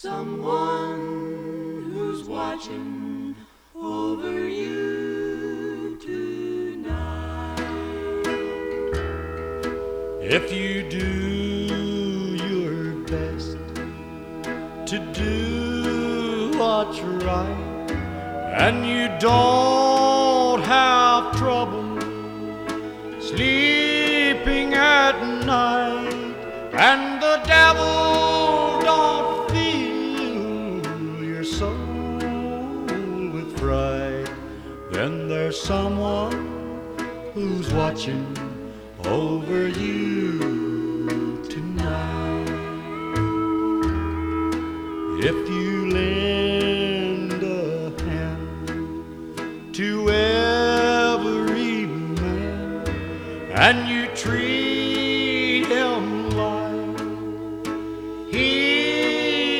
someone who's watching over you tonight. If you do your best to do what's right, and you don't have trouble sleeping at night, and the devil don't fill your soul with fright, then there's someone who's watching over you tonight. If you lend a hand to every man, and you treat